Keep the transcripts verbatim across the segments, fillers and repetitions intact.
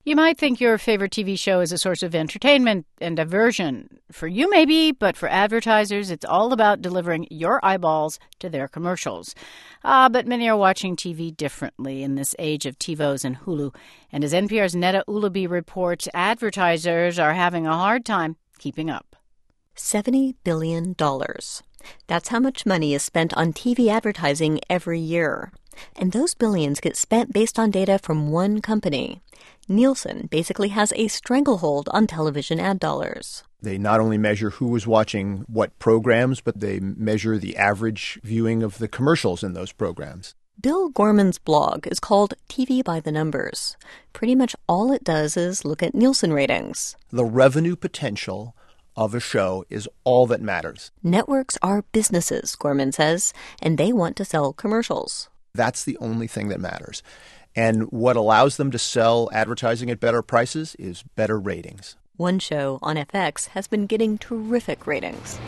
You might think your favorite T V show is a source of entertainment and diversion. For you, maybe, but for advertisers, it's all about delivering your eyeballs to their commercials. Ah, but many are watching T V differently in this age of TiVos and Hulu. And as N P R's Neda Ulaby reports, advertisers are having a hard time keeping up. seventy billion dollars. That's how much money is spent on T V advertising every year. And those billions get spent based on data from one company. Nielsen basically has a stranglehold on television ad dollars. They not only measure who was watching what programs, but they measure the average viewing of the commercials in those programs. Bill Gorman's blog is called T V by the Numbers. Pretty much all it does is look at Nielsen ratings. The revenue potential of a show is all that matters. Networks are businesses, Gorman says, and they want to sell commercials. That's the only thing that matters. And what allows them to sell advertising at better prices is better ratings. One show on F X has been getting terrific ratings.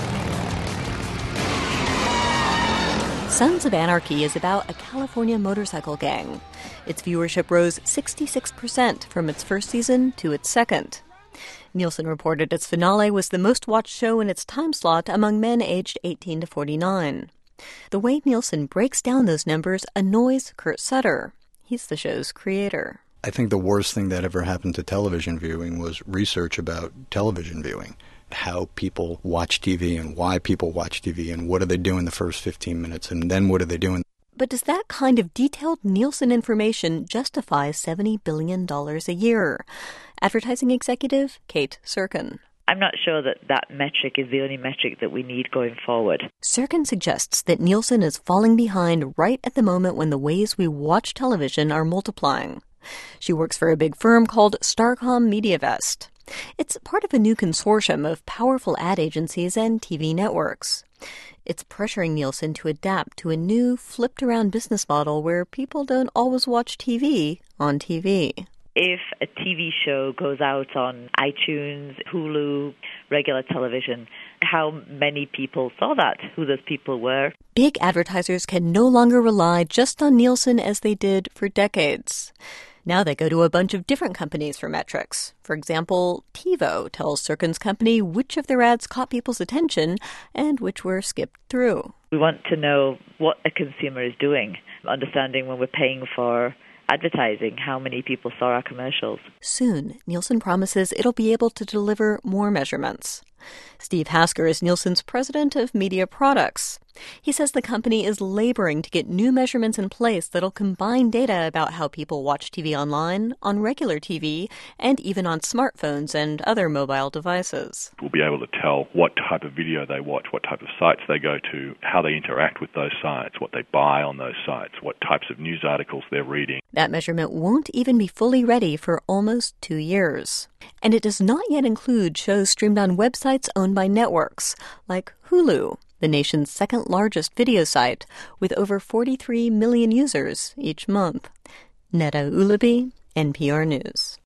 Sons of Anarchy is about a California motorcycle gang. Its viewership rose sixty-six percent from its first season to its second. Nielsen reported its finale was the most-watched show in its time slot among men aged eighteen to forty-nine. The way Nielsen breaks down those numbers annoys Kurt Sutter. He's the show's creator. I think the worst thing that ever happened to television viewing was research about television viewing, how people watch T V and why people watch T V and what do they do in the first fifteen minutes and then what do they do in... But does that kind of detailed Nielsen information justify seventy billion dollars a year? Advertising executive Kate Serkin. I'm not sure that that metric is the only metric that we need going forward. Serkin suggests that Nielsen is falling behind right at the moment when the ways we watch television are multiplying. She works for a big firm called Starcom MediaVest. It's part of a new consortium of powerful ad agencies and T V networks. It's pressuring Nielsen to adapt to a new, flipped-around business model where people don't always watch T V on T V. If a T V show goes out on iTunes, Hulu, regular television, how many people saw that, who those people were? Big advertisers can no longer rely just on Nielsen as they did for decades. Now they go to a bunch of different companies for metrics. For example, TiVo tells Serkin's company which of their ads caught people's attention and which were skipped through. We want to know what a consumer is doing, understanding when we're paying for advertising, how many people saw our commercials. Soon, Nielsen promises it'll be able to deliver more measurements. Steve Hasker is Nielsen's president of media products. He says the company is laboring to get new measurements in place that'll combine data about how people watch T V online, on regular T V, and even on smartphones and other mobile devices. We'll be able to tell what type of video they watch, what type of sites they go to, how they interact with those sites, what they buy on those sites, what types of news articles they're reading. That measurement won't even be fully ready for almost two years. And it does not yet include shows streamed on websites owned by networks, like Hulu, the nation's second largest video site, with over forty-three million users each month. Neda Ulaby, N P R News.